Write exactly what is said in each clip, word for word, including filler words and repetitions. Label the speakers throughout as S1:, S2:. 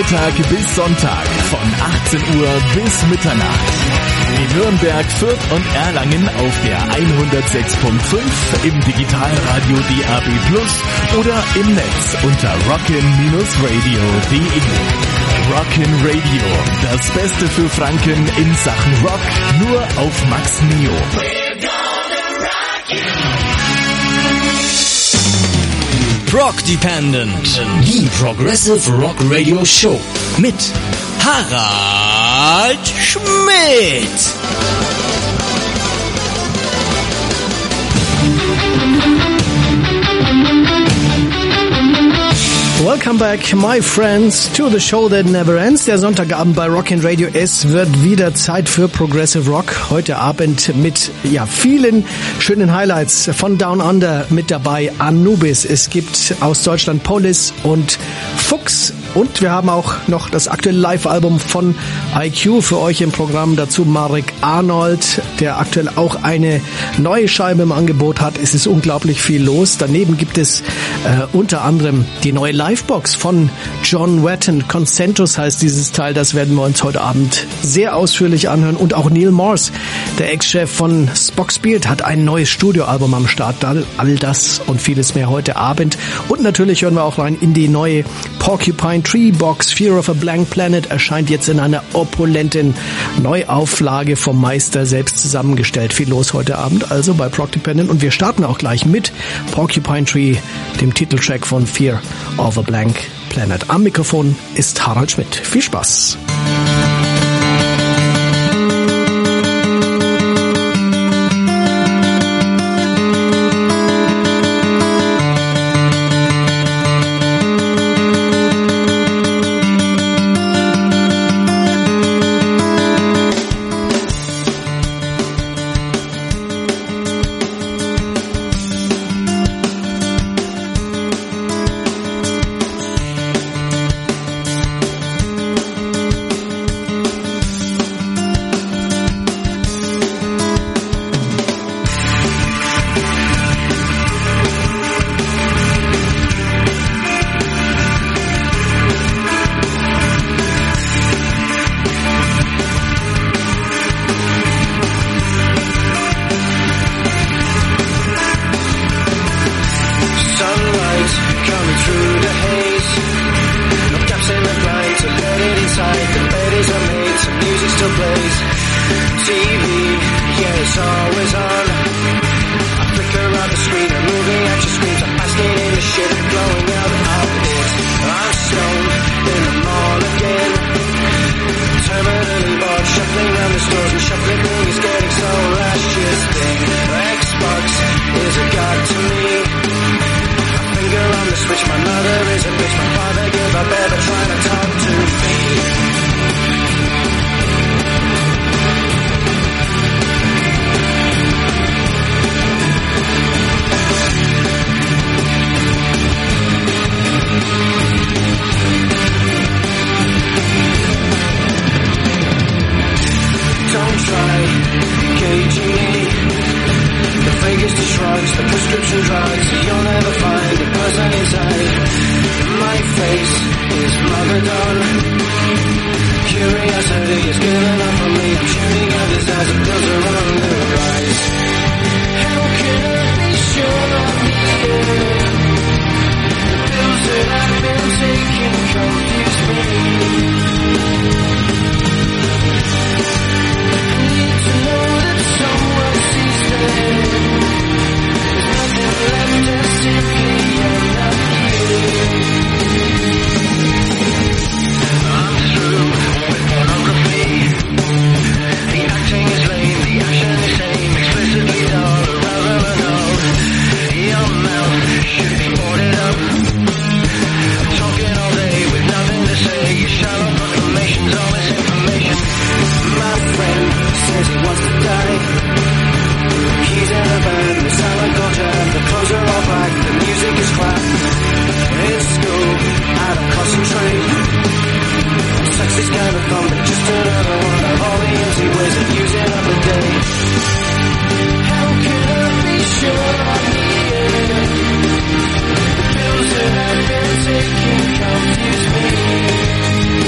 S1: Montag bis Sonntag von achtzehn Uhr bis Mitternacht. In Nürnberg, Fürth und Erlangen auf der hundertsechs Komma fünf, im Digitalradio D A B plus oder im Netz unter rockin radio punkt de. Rockin' Radio, das Beste für Franken in Sachen Rock, nur auf Max Neo.
S2: Rock Dependent, die Progressive Rock Radio Show mit Harald Schmidt.
S3: Welcome back, my friends, to the show that never ends. Der Sonntagabend bei Rockin' Radio. Es wird wieder Zeit für Progressive Rock. Heute Abend mit ja vielen schönen Highlights von Down Under mit dabei. Anubis. Es gibt aus Deutschland Police und Fuchs. Und wir haben auch noch das aktuelle Live-Album von I Q für euch im Programm. Dazu Marek Arnold, der aktuell auch eine neue Scheibe im Angebot hat. Es ist unglaublich viel los. Daneben gibt es äh, unter anderem die neue Livebox von John Wetton. Consentus heißt dieses Teil. Das werden wir uns heute Abend sehr ausführlich anhören. Und auch Neil Morse, der Ex-Chef von Spock's Beard, hat ein neues Studioalbum am Start. All das und vieles mehr heute Abend. Und natürlich hören wir auch rein in die neue Porcupine Tree Box. Fear of a Blank Planet erscheint jetzt in einer opulenten Neuauflage vom Meister selbst zusammengestellt. Viel los heute Abend also bei Prog Dependent, und wir starten auch gleich mit Porcupine Tree, dem Titeltrack von Fear of a Blank Planet. Am Mikrofon ist Harald Schmidt. Viel Spaß!
S4: Confuse me.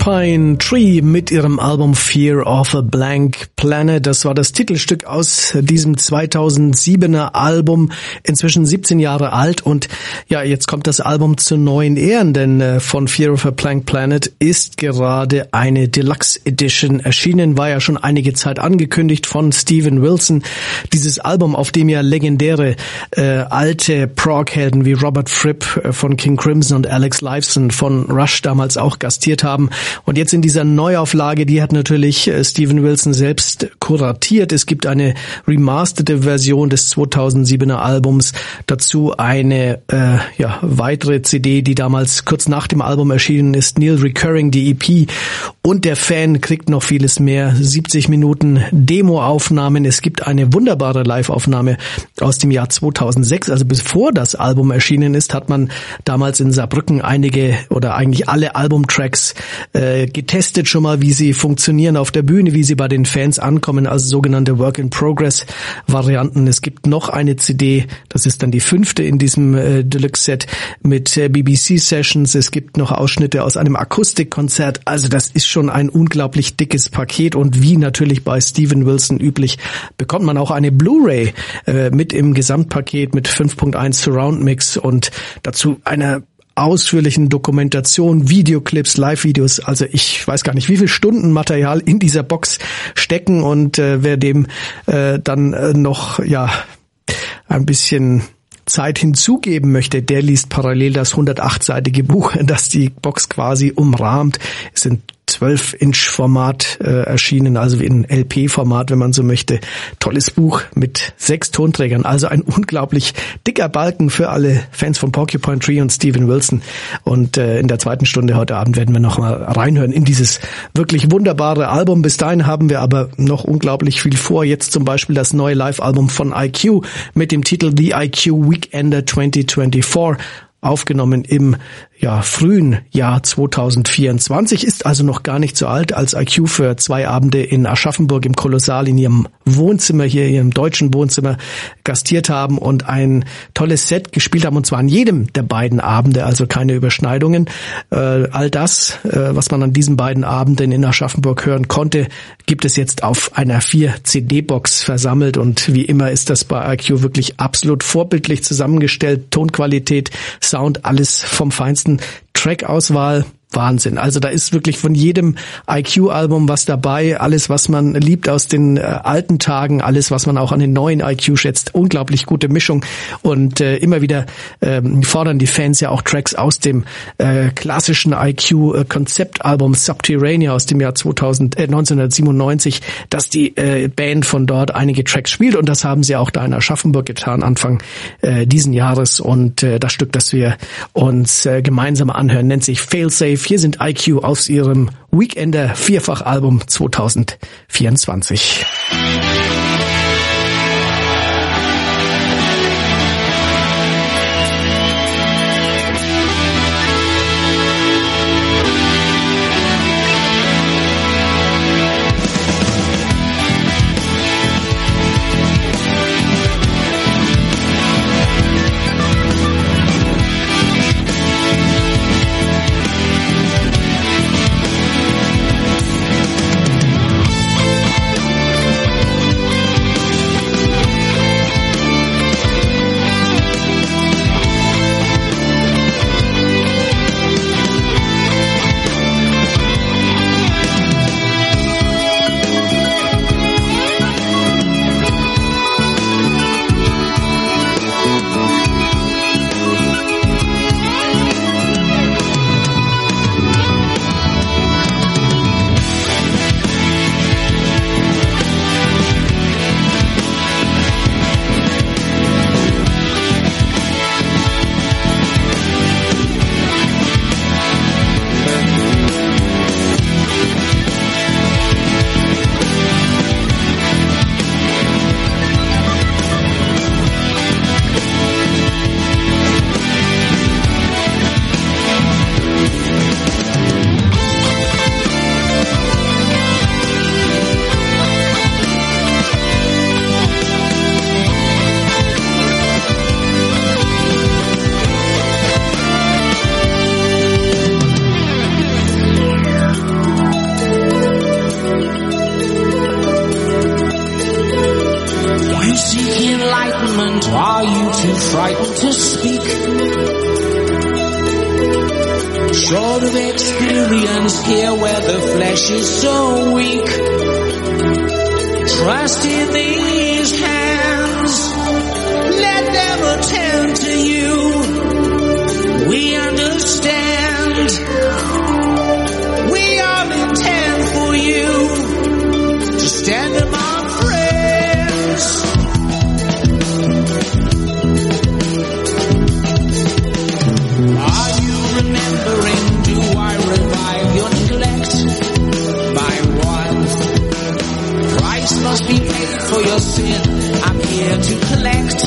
S3: Porcupine Tree mit ihrem Album Fear of a Blank Planet. Das war das Titelstück aus diesem zweitausendsiebener Album, inzwischen siebzehn Jahre alt. Und ja, jetzt kommt das Album zu neuen Ehren, denn von Fear of a Blank Planet ist gerade eine Deluxe Edition erschienen, war ja schon einige Zeit angekündigt von Steven Wilson. Dieses Album, auf dem ja legendäre äh, alte Prog-Helden wie Robert Fripp äh, von King Crimson und Alex Lifeson von Rush damals auch gastiert haben. Und jetzt in dieser Neuauflage, die hat natürlich äh, Steven Wilson selbst kuratiert. Es gibt eine remasterte Version des zweitausendsiebener Albums, dazu eine äh, ja weitere C D, die damals kurz nach dem Album erschienen ist, Neil Recurring, die E P. Und der Fan kriegt noch vieles mehr, siebzig Minuten Demo-Aufnahmen. Es gibt eine wunderbare Live-Aufnahme aus dem Jahr zweitausendsechs, also bevor das Album erschienen ist, hat man damals in Saarbrücken einige oder eigentlich alle Albumtracks äh, getestet schon mal, wie sie funktionieren auf der Bühne, wie sie bei den Fans ankommen, also sogenannte Work-in-Progress-Varianten. Es gibt noch eine C D, das ist dann die fünfte in diesem äh, Deluxe-Set mit äh, B B C-Sessions. Es gibt noch Ausschnitte aus einem Akustikkonzert. Also das ist schon ein unglaublich dickes Paket und wie natürlich bei Steven Wilson üblich, bekommt man auch eine Blu-ray äh, mit im Gesamtpaket mit fünf Punkt eins Surround Mix und dazu einer ausführlichen Dokumentation, Videoclips, Live-Videos. Also ich weiß gar nicht, wie viel Stunden Material in dieser Box stecken und äh, wer dem äh, dann äh, noch ja ein bisschen Zeit hinzugeben möchte, der liest parallel das hundertachtseitige Buch, das die Box quasi umrahmt. Es sind zwölf Inch Format äh, erschienen, also in L P-Format, wenn man so möchte. Tolles Buch mit sechs Tonträgern, also ein unglaublich dicker Balken für alle Fans von Porcupine Tree und Steven Wilson. Und äh, in der zweiten Stunde heute Abend werden wir noch mal reinhören in dieses wirklich wunderbare Album. Bis dahin haben wir aber noch unglaublich viel vor. Jetzt zum Beispiel das neue Live-Album von I Q mit dem Titel The I Q Weekender zwanzig vierundzwanzig. Aufgenommen im ja frühen Jahr zweitausendvierundzwanzig, ist also noch gar nicht so alt, als I Q für zwei Abende in Aschaffenburg im Kolossal in ihrem Wohnzimmer, hier in ihrem deutschen Wohnzimmer gastiert haben und ein tolles Set gespielt haben, und zwar an jedem der beiden Abende, also keine Überschneidungen. Äh, all das, äh, was man an diesen beiden Abenden in Aschaffenburg hören konnte, gibt es jetzt auf einer vier C D-Box versammelt, und wie immer ist das bei I Q wirklich absolut vorbildlich zusammengestellt. Tonqualität, Sound, alles vom Feinsten. Track-Auswahl, Wahnsinn. Also da ist wirklich von jedem I Q-Album was dabei, alles, was man liebt aus den äh, alten Tagen, alles, was man auch an den neuen I Q schätzt. Unglaublich gute Mischung, und äh, immer wieder ähm, fordern die Fans ja auch Tracks aus dem äh, klassischen I Q-Konzeptalbum Subterranea aus dem Jahr zweitausend, äh, neunzehnhundertsiebenundneunzig, dass die äh, Band von dort einige Tracks spielt, und das haben sie auch da in Aschaffenburg getan, Anfang äh, diesen Jahres, und äh, das Stück, das wir uns äh, gemeinsam anhören, nennt sich Failsafe. Hier sind I Q aus ihrem Weekender Vierfach-Album zweitausendvierundzwanzig.
S4: enlightenment, are you too frightened to speak? Short of experience here where the flesh is so weak. Trust in these hands, let them attend to you. We understand, we all intend for you to stand among friends. Are you remembering? Do I revive your neglect? My one price must be paid for your sin. I'm here to collect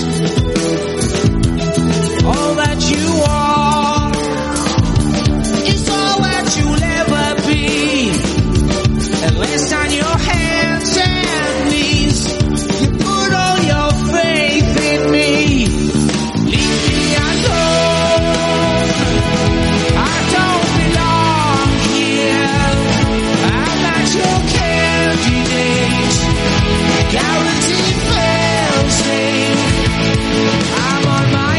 S4: all that you are. It's all that you'll ever be, unless on your hands and knees you put all your faith in me. Leave me alone, I don't belong here. I'm not your candidate, guaranteed fail safe. I'm on my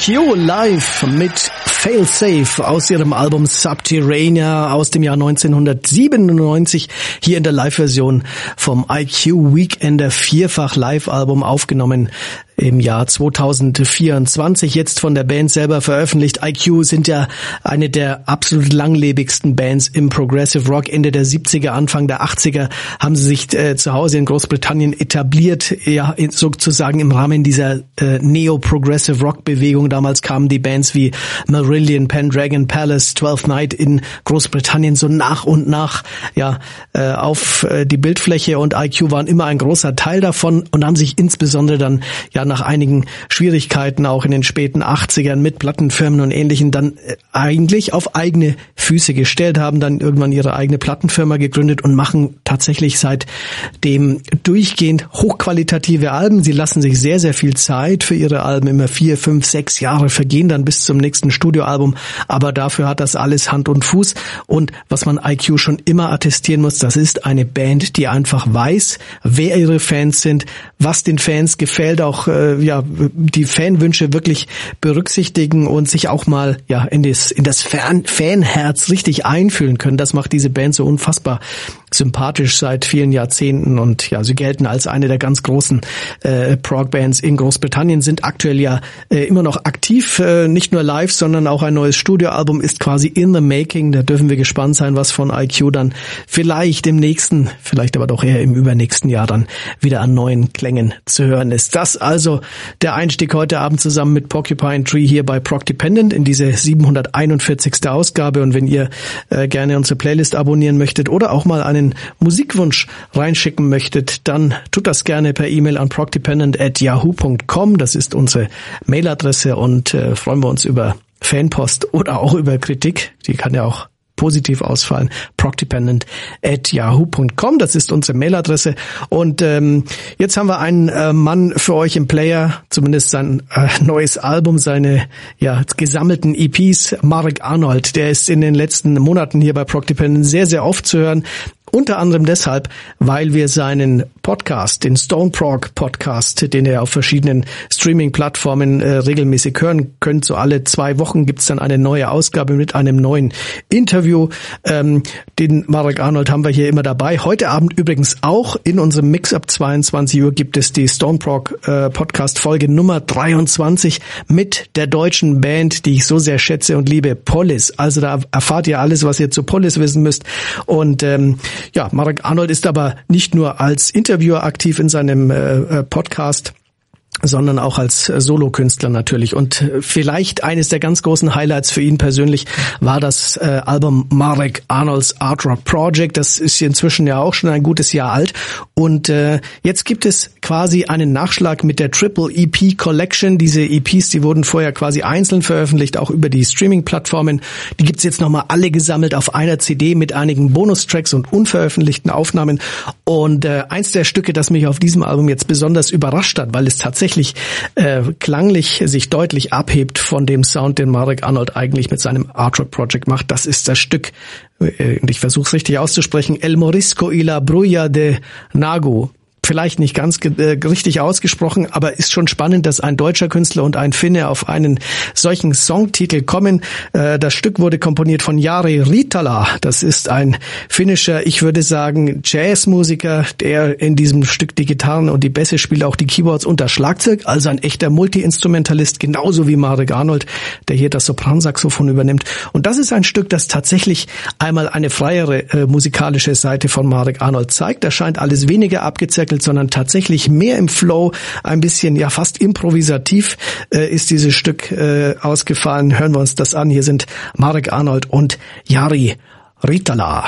S3: Q live mit Failsafe aus ihrem Album Subterranea aus dem Jahr neunzehnhundertsiebenundneunzig, hier in der Live-Version vom I Q Weekender Vierfach-Live-Album aufgenommen im Jahr zweitausendvierundzwanzig, jetzt von der Band selber veröffentlicht. I Q sind ja eine der absolut langlebigsten Bands im Progressive Rock. Ende der siebziger, Anfang der achtziger haben sie sich äh, zu Hause in Großbritannien etabliert, ja sozusagen im Rahmen dieser äh, Neo-Progressive Rock-Bewegung. Damals kamen die Bands wie Marillion, Pendragon, Palace, Twelfth Night in Großbritannien so nach und nach ja äh, auf äh, die Bildfläche, und I Q waren immer ein großer Teil davon und haben sich insbesondere dann ja nach einigen Schwierigkeiten auch in den späten achtzigern mit Plattenfirmen und Ähnlichem dann eigentlich auf eigene Füße gestellt, haben dann irgendwann ihre eigene Plattenfirma gegründet und machen tatsächlich seitdem durchgehend hochqualitative Alben. Sie lassen sich sehr, sehr viel Zeit für ihre Alben, immer vier, fünf, sechs Jahre vergehen dann bis zum nächsten Studioalbum, aber dafür hat das alles Hand und Fuß. Und was man I Q schon immer attestieren muss, das ist eine Band, die einfach weiß, wer ihre Fans sind, was den Fans gefällt, auch ja die Fanwünsche wirklich berücksichtigen und sich auch mal ja in das in das Fan, Fanherz richtig einfühlen können. Das macht diese Band so unfassbar sympathisch seit vielen Jahrzehnten, und ja, sie gelten als eine der ganz großen äh, Prog-Bands in Großbritannien, sind aktuell ja äh, immer noch aktiv, äh, nicht nur live, sondern auch ein neues Studioalbum ist quasi in the making. Da dürfen wir gespannt sein, was von I Q dann vielleicht im nächsten, vielleicht aber doch eher im übernächsten Jahr dann wieder an neuen Klängen zu hören ist. Das also der Einstieg heute Abend zusammen mit Porcupine Tree hier bei Prog Dependent in diese siebenhunderteinundvierzigste Ausgabe. Und wenn ihr äh, gerne unsere Playlist abonnieren möchtet oder auch mal einen Musikwunsch reinschicken möchtet, dann tut das gerne per E-Mail an progdependent at yahoo punkt com. Das ist unsere Mailadresse, und äh, freuen wir uns über Fanpost oder auch über Kritik. Die kann ja auch positiv ausfallen. progdependent at yahoo punkt com, das ist unsere Mailadresse. Und ähm, jetzt haben wir einen äh, Mann für euch im Player, zumindest sein äh, neues Album, seine ja gesammelten E Ps. Marek Arnold, der ist in den letzten Monaten hier bei Prog Dependent sehr, sehr oft zu hören. Unter anderem deshalb, weil wir seinen Podcast, den Stone Prog Podcast, den ihr auf verschiedenen Streaming-Plattformen äh, regelmäßig hören könnt, so alle zwei Wochen gibt's dann eine neue Ausgabe mit einem neuen Interview. Ähm, den Marek Arnold haben wir hier immer dabei. Heute Abend übrigens auch in unserem Mix-Up zweiundzwanzig Uhr gibt es die Stone Prog äh, Podcast Folge Nummer dreiundzwanzig mit der deutschen Band, die ich so sehr schätze und liebe, Polis. Also da erfahrt ihr alles, was ihr zu Polis wissen müsst. Und ähm, ja, Marek Arnold ist aber nicht nur als Interviewer aktiv in seinem äh, Podcast, sondern auch als Solokünstler natürlich. Und vielleicht eines der ganz großen Highlights für ihn persönlich war das äh, Album Marek Arnolds Art Rock Project. Das ist inzwischen ja auch schon ein gutes Jahr alt. Und äh, jetzt gibt es quasi einen Nachschlag mit der Triple E P Collection. Diese E Ps, die wurden vorher quasi einzeln veröffentlicht, auch über die Streaming-Plattformen. Die gibt's jetzt nochmal alle gesammelt auf einer C D mit einigen Bonustracks und unveröffentlichten Aufnahmen. Und äh, eins der Stücke, das mich auf diesem Album jetzt besonders überrascht hat, weil es tatsächlich äh, klanglich sich deutlich abhebt von dem Sound, den Marek Arnold eigentlich mit seinem Art Rock Project macht. Das ist das Stück, äh, und ich versuche es richtig auszusprechen, El Morisco y la Brulla de Nagu. Vielleicht nicht ganz äh, richtig ausgesprochen, aber ist schon spannend, dass ein deutscher Künstler und ein Finne auf einen solchen Songtitel kommen. Äh, das Stück wurde komponiert von Jari Ritala. Das ist ein finnischer, ich würde sagen, Jazzmusiker, der in diesem Stück die Gitarren und die Bässe spielt, auch die Keyboards und das Schlagzeug. Also ein echter Multi-Instrumentalist, genauso wie Marek Arnold, der hier das Sopransaxophon übernimmt. Und das ist ein Stück, das tatsächlich einmal eine freiere äh, musikalische Seite von Marek Arnold zeigt. Da scheint alles weniger abgezirkelt, sondern tatsächlich mehr im Flow, ein bisschen ja fast improvisativ äh, ist dieses Stück äh, ausgefallen. Hören wir uns das an. Hier sind Marek Arnold und Jari Ritala.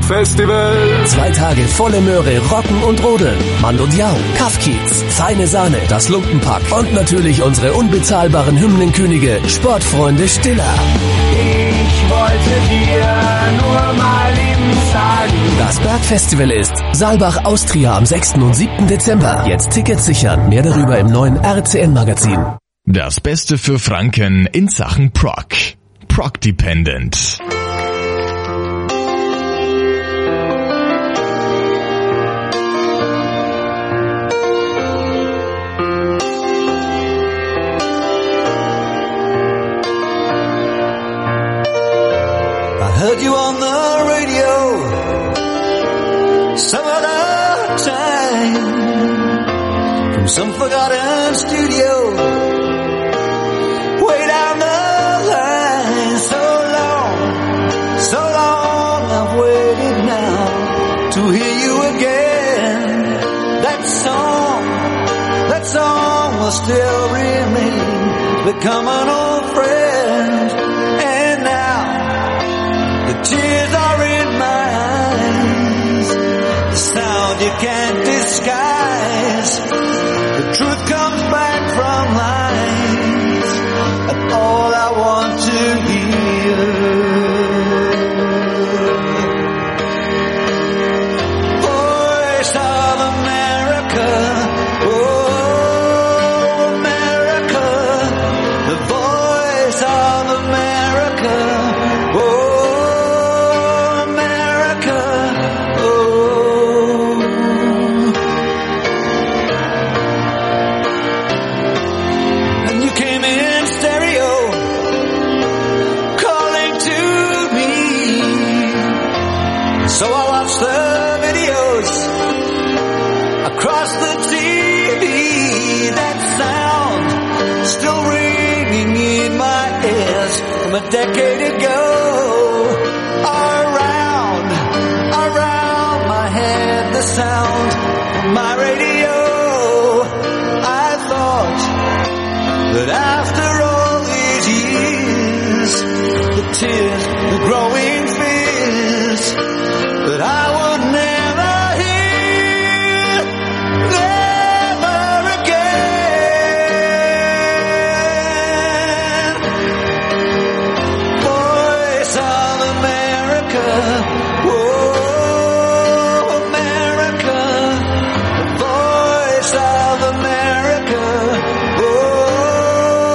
S5: Festival.
S2: Zwei Tage volle Möhre, Rocken und Rodeln. Mann und Jau, Kaffkiez, feine Sahne, das Lumpenpack und natürlich unsere unbezahlbaren Hymnenkönige, Sportfreunde Stiller.
S6: Ich wollte dir nur mal eben sagen.
S2: Das Bergfestival ist Saalbach Austria am sechsten und siebten Dezember. Jetzt Tickets sichern. Mehr darüber im neuen R C N-Magazin.
S1: Das Beste für Franken in Sachen Prog. Prog Dependent.
S7: Heard you on the radio some other time from some forgotten studio way down the line. So long, so long I've waited now to hear you again. That song, that song will still remain, become an old friend. And now the tears are in my eyes, the sound you can't disguise. The truth comes back from lies, and all I want to hear. Voice of America, oh America, the voice of America, oh. So I watched the videos across the T V, that sound still ringing in my ears from a decade ago. Around, around my head, the sound from my radio. I thought that after all these years, the tears, the growing fears, that I would never hear, never again. Voice of America, oh America, the voice of America, oh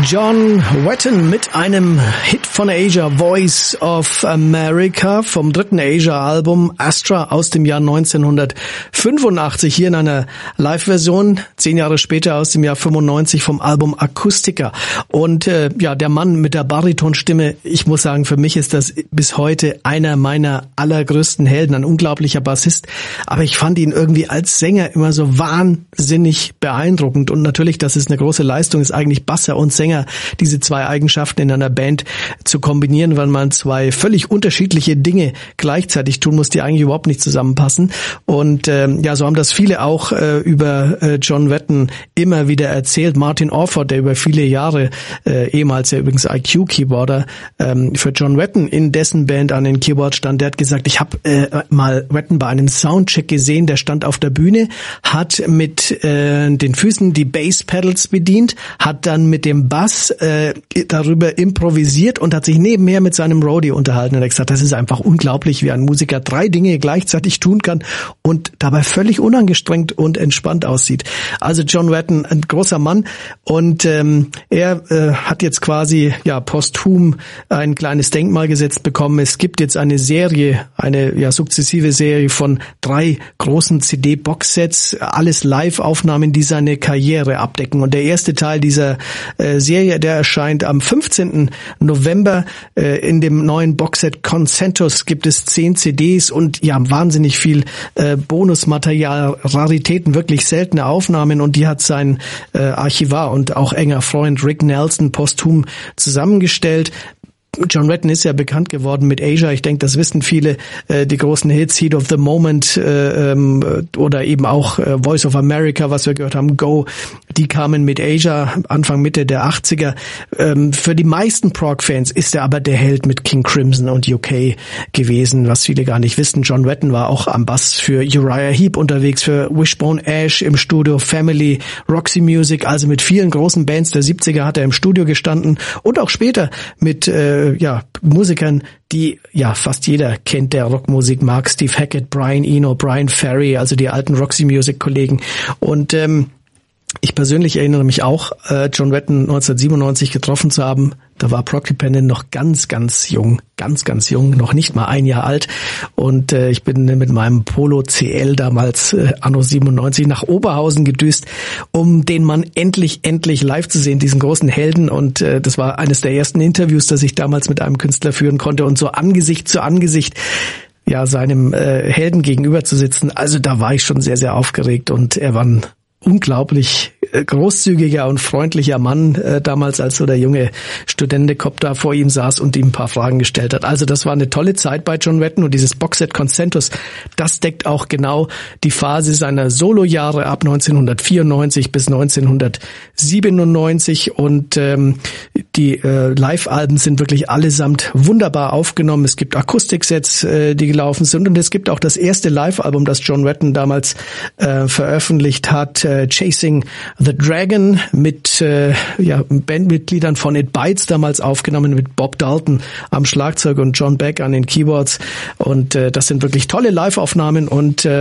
S3: John Wetton mit einem Hit von Asia, Voice of America, vom dritten Asia-Album Astra aus dem Jahr neunzehnhundertfünfundachtzig, hier in einer Live-Version, zehn Jahre später aus dem Jahr fünfundneunzig vom Album Acoustica. Und äh, ja, der Mann mit der Baritonstimme, ich muss sagen, für mich ist das bis heute einer meiner allergrößten Helden, ein unglaublicher Bassist, aber ich fand ihn irgendwie als Sänger immer so wahnsinnig beeindruckend und natürlich, dass es eine große Leistung ist, eigentlich Basser und Sänger, diese zwei Eigenschaften in einer Band zu kombinieren, weil man zwei völlig unterschiedliche Dinge gleichzeitig tun muss, die eigentlich überhaupt nicht zusammenpassen. Und ähm, ja, so haben das viele auch äh, über äh, John Wetton immer wieder erzählt. Martin Orford, der über viele Jahre, äh, ehemals ja übrigens I Q-Keyboarder, ähm, für John Wetton in dessen Band an den Keyboard stand, der hat gesagt, ich habe äh, mal Wetton bei einem Soundcheck gesehen, der stand auf der Bühne, hat mit äh, den Füßen die Bass-Pedals bedient, hat dann mit dem Bass äh, darüber improvisiert und hat sich nebenher mit seinem Roadie unterhalten. Und er hat gesagt, das ist einfach unglaublich, wie ein Musiker drei Dinge gleichzeitig tun kann und dabei völlig unangestrengt und entspannt aussieht. Also John Wetton, ein großer Mann, und ähm, er äh, hat jetzt quasi ja posthum ein kleines Denkmal gesetzt bekommen. Es gibt jetzt eine Serie, eine ja sukzessive Serie von drei großen C D-Boxsets, alles Live-Aufnahmen, die seine Karriere abdecken. Und der erste Teil dieser äh, Serie, der erscheint am fünfzehnten November. Äh, in dem neuen Boxset Concentus gibt es zehn C Ds und ja wahnsinnig viel äh, Bonusmaterial, Raritäten, wirklich seltene Aufnahmen, und die hat sein äh, Archivar und auch enger Freund Rick Nelson posthum zusammengestellt. John Wetton ist ja bekannt geworden mit Asia. Ich denke, das wissen viele. Äh, die großen Hits, Heat of the Moment äh, ähm, oder eben auch äh, Voice of America, was wir gehört haben, Go, die kamen mit Asia Anfang, Mitte der achtziger. Ähm, für die meisten Prog-Fans ist er aber der Held mit King Crimson und U K gewesen, was viele gar nicht wissen. John Wetton war auch am Bass für Uriah Heep unterwegs, für Wishbone Ash im Studio, Family, Roxy Music, also mit vielen großen Bands der siebziger hat er im Studio gestanden und auch später mit äh, ja, Musikern, die ja fast jeder kennt, der Rockmusik mag. Steve Hackett, Brian Eno, Brian Ferry, also die alten Roxy Music Kollegen. Und ähm, ich persönlich erinnere mich auch, äh, John Wetton neunzehnhundertsiebenundneunzig getroffen zu haben. Da war Prog Dependent noch ganz, ganz jung, ganz, ganz jung, noch nicht mal ein Jahr alt. Und äh, ich bin mit meinem Polo C L damals äh, anno siebenundneunzig nach Oberhausen gedüst, um den Mann endlich, endlich live zu sehen, diesen großen Helden. Und äh, das war eines der ersten Interviews, das ich damals mit einem Künstler führen konnte. Und so Angesicht zu Angesicht ja seinem äh, Helden gegenüber zu sitzen, also da war ich schon sehr, sehr aufgeregt. Und er war ein unglaublich großzügiger und freundlicher Mann äh, damals, als so der junge Studentenkopf da vor ihm saß und ihm ein paar Fragen gestellt hat. Also das war eine tolle Zeit bei John Wetton, und dieses Boxset Concentus, das deckt auch genau die Phase seiner Solojahre ab neunzehnhundertvierundneunzig bis neunzehnhundertsiebenundneunzig, und ähm, die äh, Live-Alben sind wirklich allesamt wunderbar aufgenommen. Es gibt Akustiksets, äh, die gelaufen sind, und es gibt auch das erste Live-Album, das John Wetton damals äh, veröffentlicht hat, äh, Chasing The Dragon, mit äh, ja, Bandmitgliedern von It Bites damals aufgenommen, mit Bob Dalton am Schlagzeug und John Beck an den Keyboards, und äh, das sind wirklich tolle Live-Aufnahmen, und äh,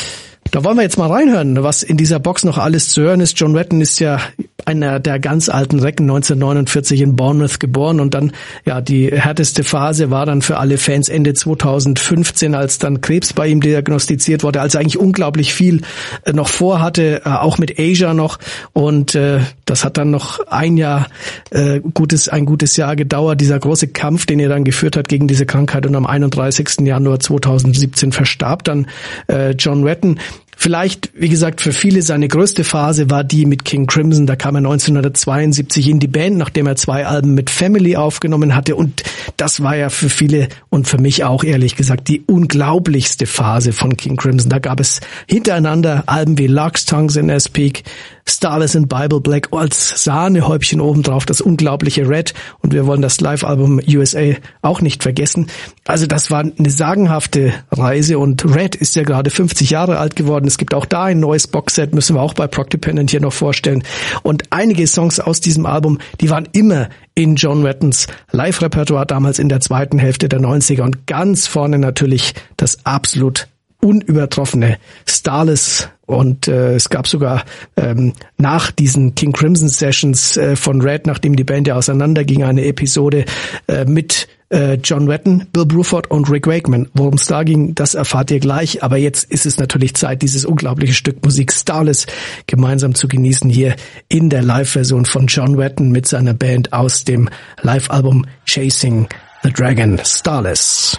S3: da wollen wir jetzt mal reinhören, was in dieser Box noch alles zu hören ist. John Wetton ist ja einer der ganz alten Recken, neunzehnhundertneunundvierzig in Bournemouth geboren, und dann, ja, die härteste Phase war dann für alle Fans Ende zweitausendfünfzehn, als dann Krebs bei ihm diagnostiziert wurde, als er eigentlich unglaublich viel äh, noch vorhatte, äh, auch mit Asia noch, und äh, das hat dann noch ein Jahr, äh, gutes, ein gutes Jahr gedauert, dieser große Kampf, den er dann geführt hat gegen diese Krankheit, und am einunddreißigsten Januar zweitausendsiebzehn verstarb dann äh, John Wetton. Vielleicht, wie gesagt, für viele seine größte Phase war die mit King Crimson. Da kam er neunzehnhundertzweiundsiebzig in die Band, nachdem er zwei Alben mit Family aufgenommen hatte. Und das war ja für viele und für mich auch, ehrlich gesagt, die unglaublichste Phase von King Crimson. Da gab es hintereinander Alben wie Lark's Tongues in Ass Peak, Starless and Bible Black als Sahnehäubchen obendrauf, das unglaubliche Red, und wir wollen das Live-Album U S A auch nicht vergessen. Also das war eine sagenhafte Reise, und Red ist ja gerade fünfzig Jahre alt geworden. Es gibt auch da ein neues Boxset, müssen wir auch bei Prog Dependent hier noch vorstellen. Und einige Songs aus diesem Album, die waren immer in John Wettons Live-Repertoire damals in der zweiten Hälfte der neunziger, und ganz vorne natürlich das absolut unübertroffene Starless. Und äh, es gab sogar ähm, nach diesen King Crimson Sessions äh, von Red, nachdem die Band ja auseinanderging, eine Episode äh, mit äh, John Wetton, Bill Bruford und Rick Wakeman. Worum es da ging, das erfahrt ihr gleich. Aber jetzt ist es natürlich Zeit, dieses unglaubliche Stück Musik Starless gemeinsam zu genießen hier in der Live-Version von John Wetton mit seiner Band aus dem Live-Album Chasing the Dragon. Starless.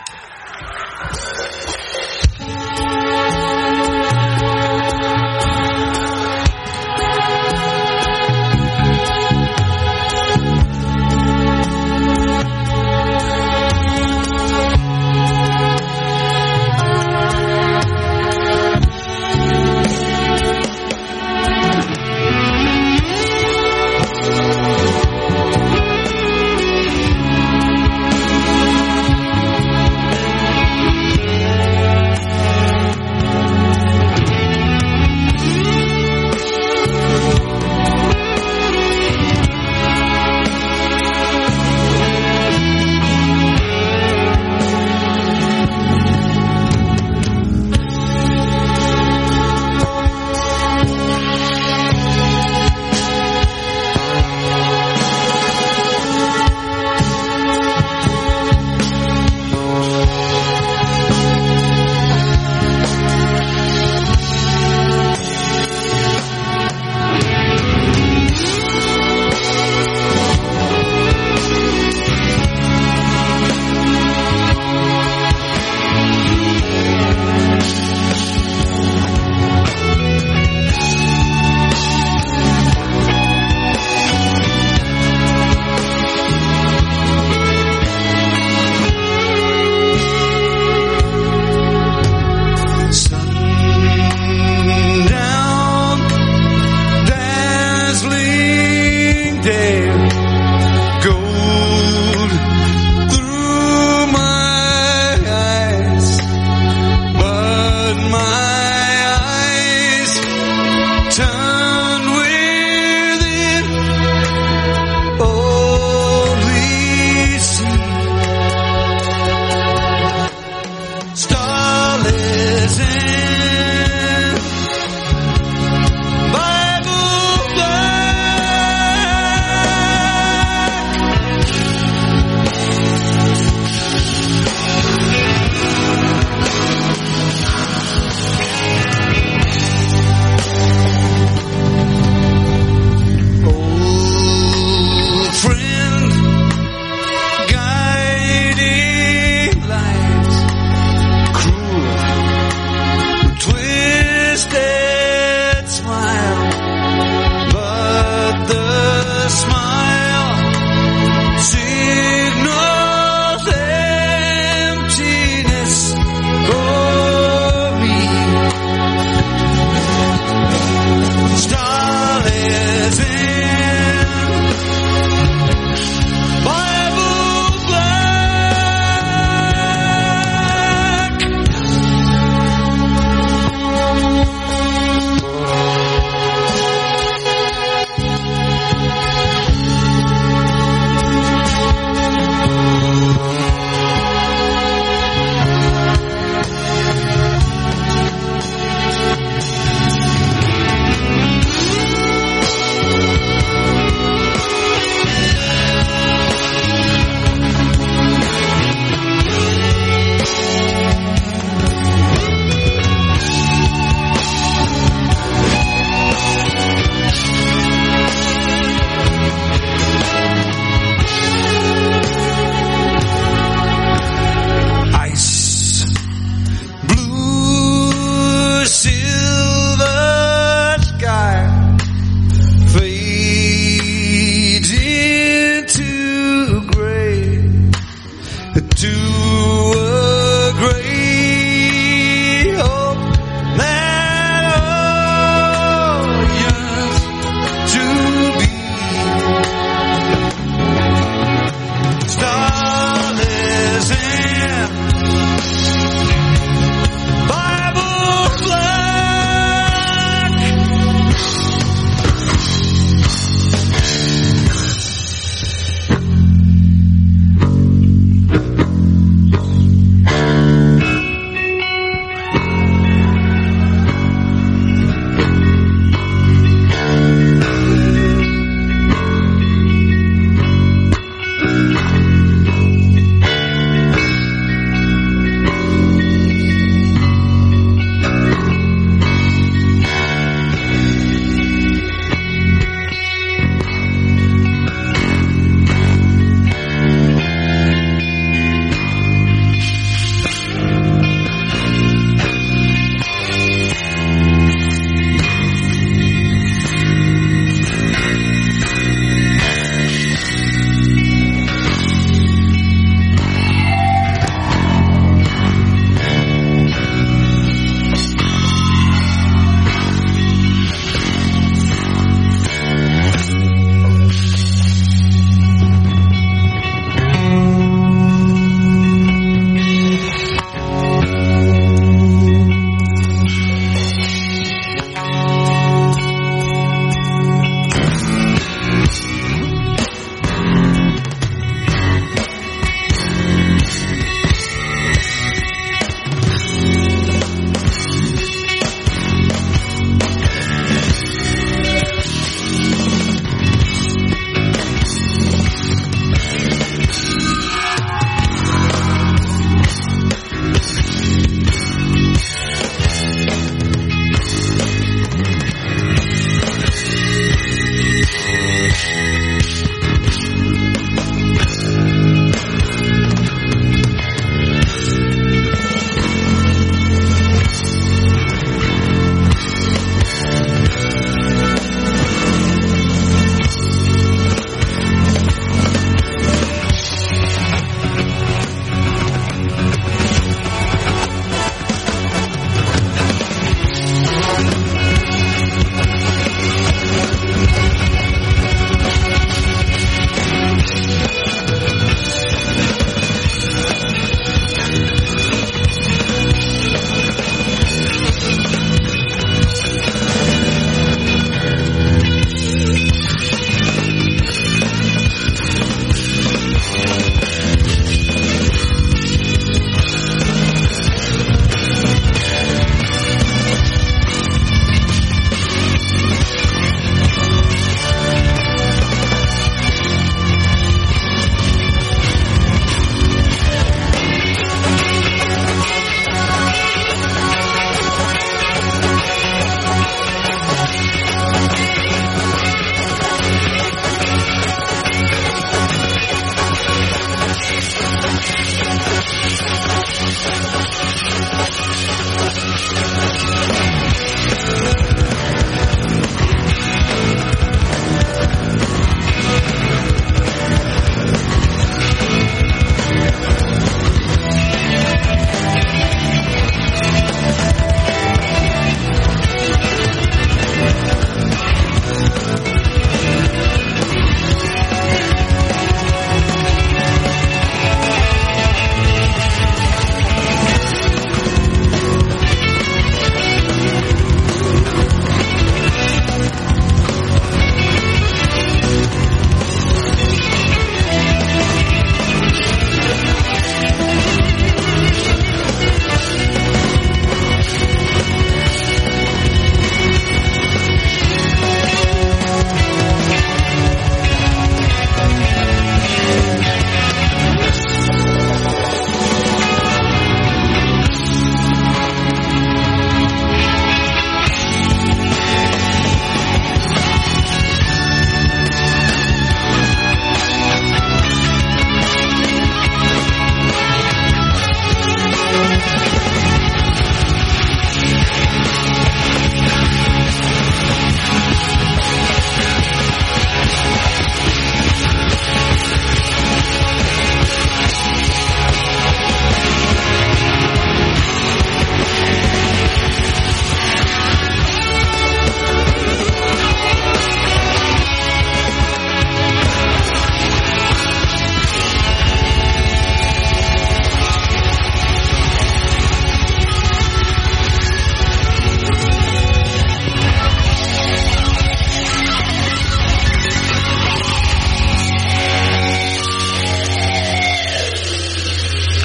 S7: Thank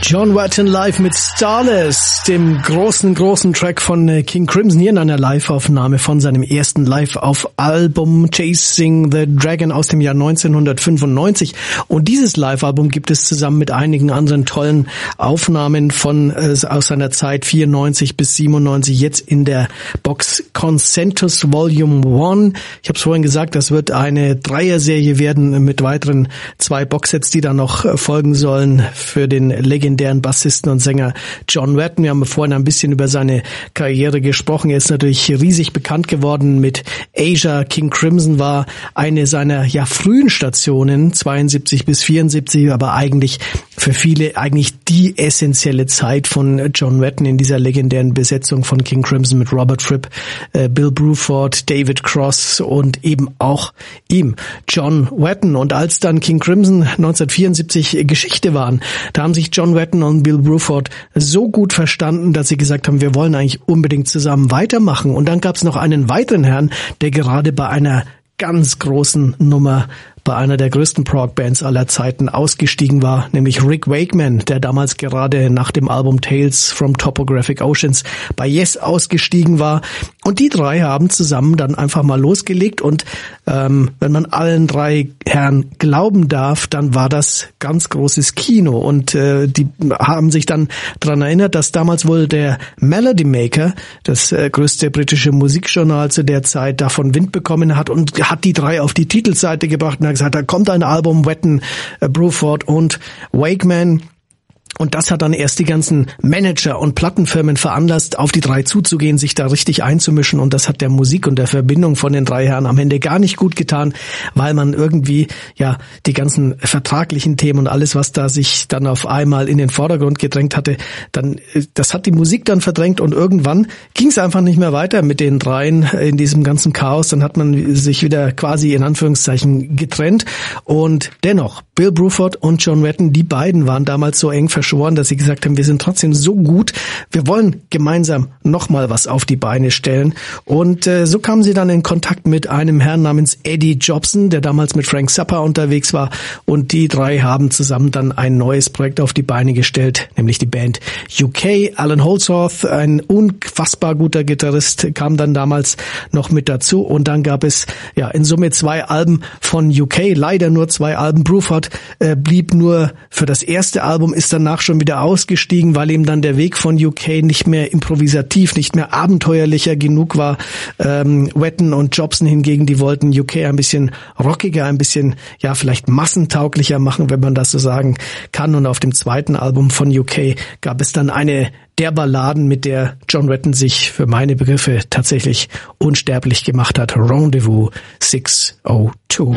S3: John Wetton live mit Starless, dem großen, großen Track von King Crimson, hier in einer Live-Aufnahme von seinem ersten Live-Auf-Album Chasing the Dragon aus dem Jahr neunzehnhundertfünfundneunzig. Und dieses Live-Album gibt es zusammen mit einigen anderen tollen Aufnahmen von äh, aus seiner Zeit vierundneunzig bis siebenundneunzig jetzt in der Box Consentus Volume eins. Ich habe es vorhin gesagt, das wird eine Dreier-Serie werden mit weiteren zwei Boxsets, die dann noch folgen sollen für den legendären Bassisten und Sänger John Wetton. Wir haben vorhin ein bisschen über seine Karriere gesprochen. Er ist natürlich riesig bekannt geworden mit Asia. King Crimson war eine seiner ja frühen Stationen, zweiundsiebzig bis vierundsiebzig, aber eigentlich für viele eigentlich die essentielle Zeit von John Wetton in dieser legendären Besetzung von King Crimson mit Robert Fripp, äh, Bill Bruford, David Cross und eben auch ihm, John Wetton. Und als dann King Crimson neunzehnhundertvierundsiebzig Geschichte waren, da haben sich John Wetton und Bill Bruford so gut verstanden, dass sie gesagt haben, wir wollen eigentlich unbedingt zusammen weitermachen. Und dann gab es noch einen weiteren Herrn, der gerade bei einer ganz großen Nummer bei einer der größten Prog-Bands aller Zeiten ausgestiegen war, nämlich Rick Wakeman, der damals gerade nach dem Album Tales from Topographic Oceans bei Yes ausgestiegen war. Und die drei haben zusammen dann einfach mal losgelegt und ähm, wenn man allen drei Herren glauben darf, dann war das ganz großes Kino. Und äh, die haben sich dann daran erinnert, dass damals wohl der Melody Maker, das äh, größte britische Musikjournal zu der Zeit, davon Wind bekommen hat und hat die drei auf die Titelseite gebracht und hat gesagt, da kommt ein Album, Wetton, äh, Bruford und Wakeman. Und das hat dann erst die ganzen Manager und Plattenfirmen veranlasst, auf die drei zuzugehen, sich da richtig einzumischen. Und das hat der Musik und der Verbindung von den drei Herren am Ende gar nicht gut getan, weil man irgendwie ja die ganzen vertraglichen Themen und alles, was da sich dann auf einmal in den Vordergrund gedrängt hatte, dann das hat die Musik dann verdrängt und irgendwann ging es einfach nicht mehr weiter mit den dreien in diesem ganzen Chaos. Dann hat man sich wieder quasi in Anführungszeichen getrennt. Und dennoch, Bill Bruford und John Wetton, die beiden waren damals so eng verschworen, dass sie gesagt haben, wir sind trotzdem so gut, wir wollen gemeinsam nochmal was auf die Beine stellen. Und äh, so kamen sie dann in Kontakt mit einem Herrn namens Eddie Jobson, der damals mit Frank Zappa unterwegs war. Und die drei haben zusammen dann ein neues Projekt auf die Beine gestellt, nämlich die Band U K. Alan Holdsworth, ein unfassbar guter Gitarrist, kam dann damals noch mit dazu. Und dann gab es ja in Summe zwei Alben von U K, leider nur zwei Alben. Bruford äh, blieb nur für das erste Album, ist danach schon wieder ausgestiegen, weil ihm dann der Weg von U K nicht mehr improvisativ, nicht mehr abenteuerlicher genug war. Ähm, Wetton und Jobson hingegen, die wollten U K ein bisschen rockiger, ein bisschen, ja, vielleicht massentauglicher machen, wenn man das so sagen kann. Und auf dem zweiten Album von U K gab es dann eine der Balladen, mit der John Wetton sich für meine Begriffe tatsächlich unsterblich gemacht hat. Rendezvous six oh two.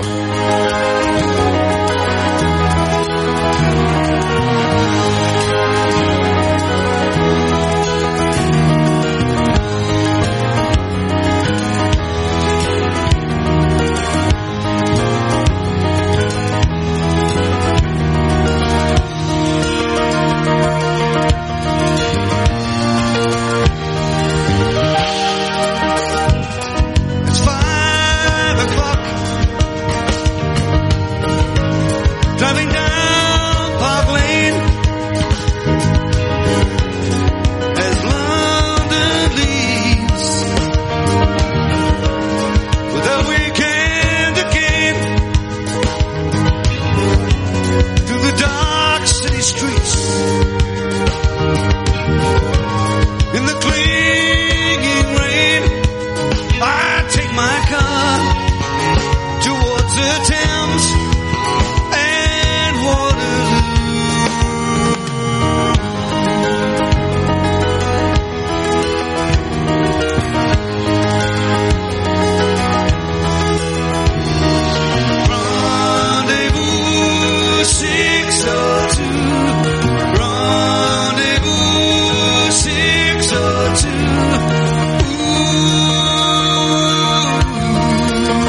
S5: Ooh.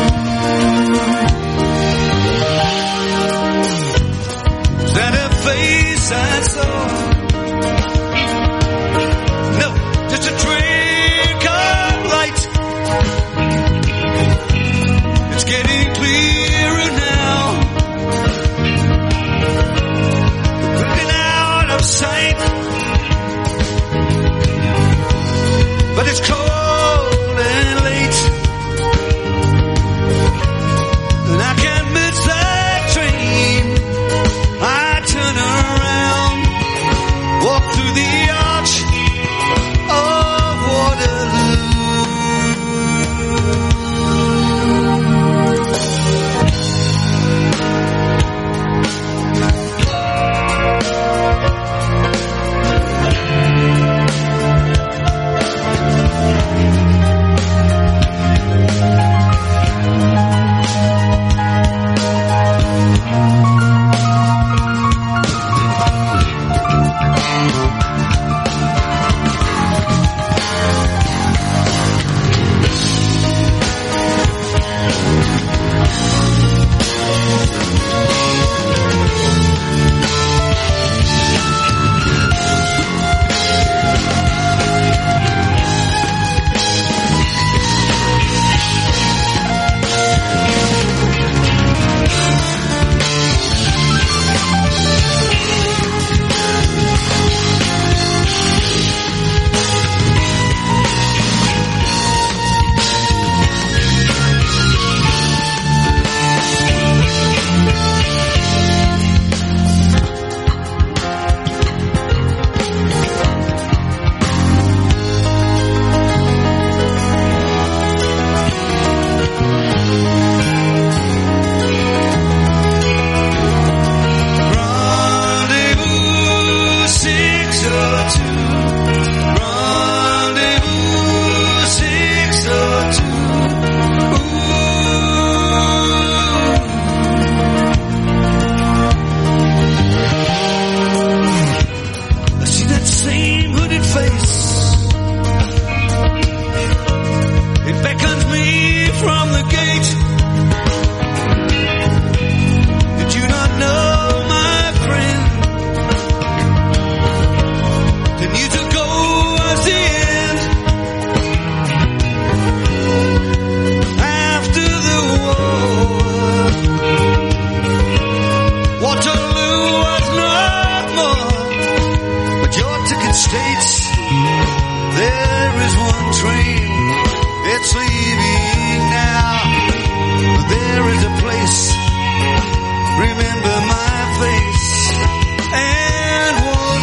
S7: face. Remember my face and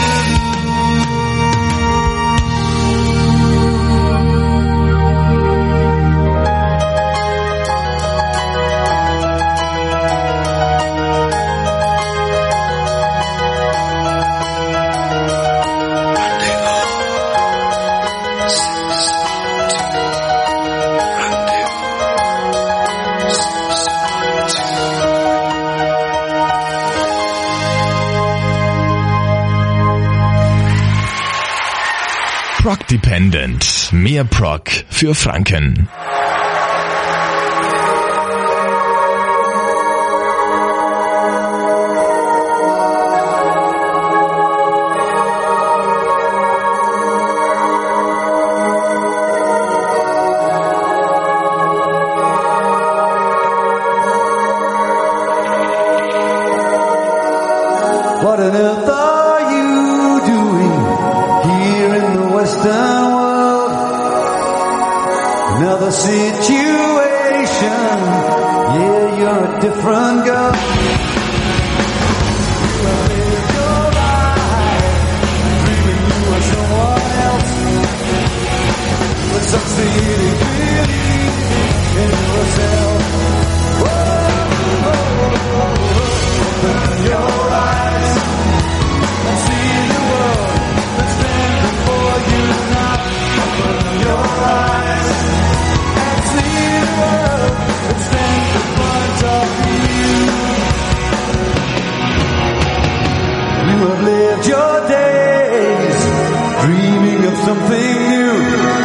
S1: Prog Dependent. Mehr Prog für Franken.
S7: what on earth are you doing here in the Western world? Another situation, yeah, you're a different girl. You have lived your life, dreaming you were someone else, but succeeding really in yourself. Whoa, whoa, whoa. Open your eyes and see the world that's been before you now. Open your eyes and see the world that's been in front of you. You have lived your days dreaming of something new.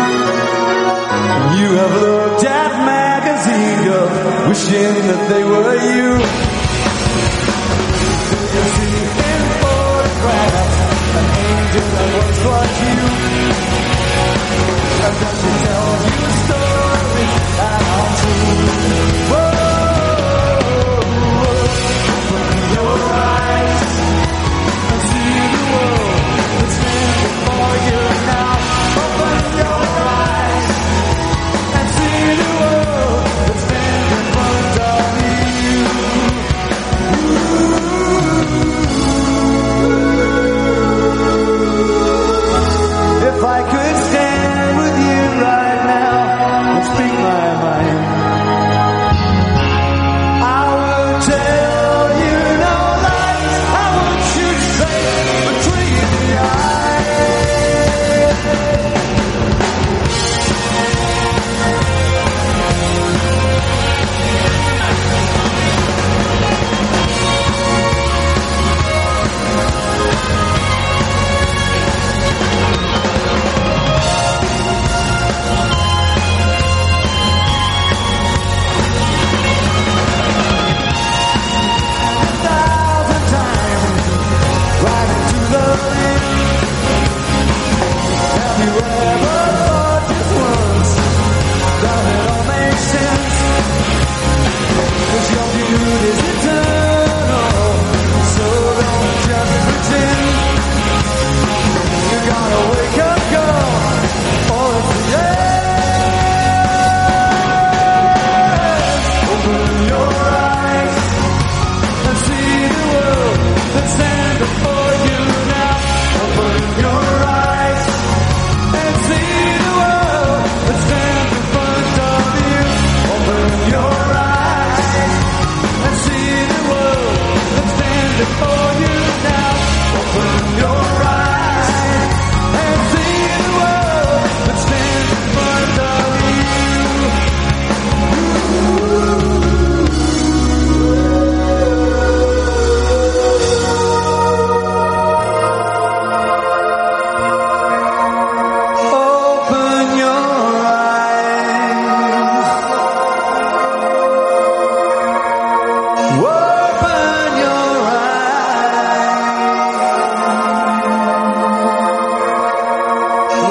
S7: You have looked at magazine girls wishing that they were you. You see in photographs an angel that once was you. And then she tells you a story.